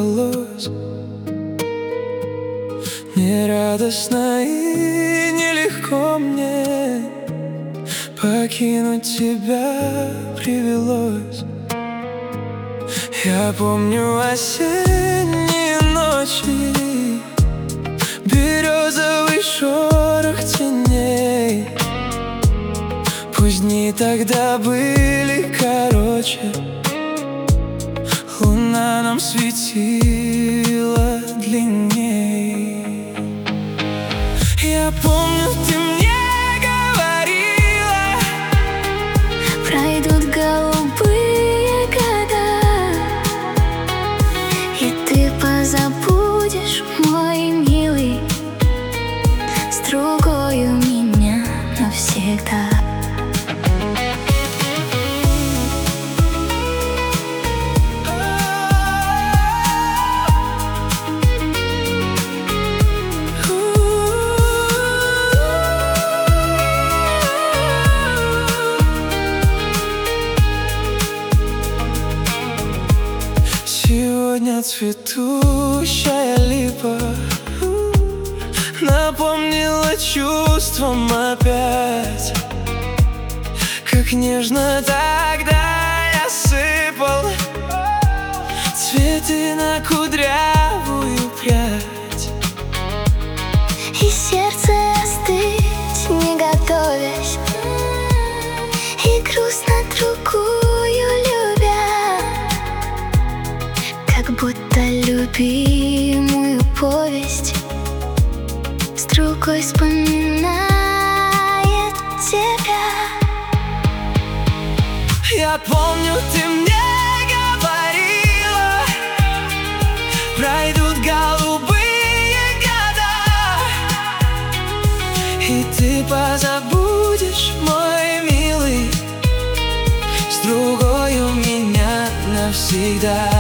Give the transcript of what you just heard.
волос. Нерадостно и нелегко мне покинуть тебя привелось. Я помню осенние ночи, березовый шорох теней. Пусть дни тогда были короче, луна нам светила длинней. Я помню, ты мне говорила, пройдут голубые года, и ты позабудешь, мой милый, с другою меня навсегда. Сегодня цветущая липа напомнила чувством опять, как нежно тогда я сыпал цветы на кудрявую прядь. И сердце остыть не готовясь, и грустно другую любя, как будто любимую повесть с другой вспоминает тебя. Я помню, ты мне говорила, пройдут голубые года, и ты позабудешь, мой милый, с другою меня навсегда.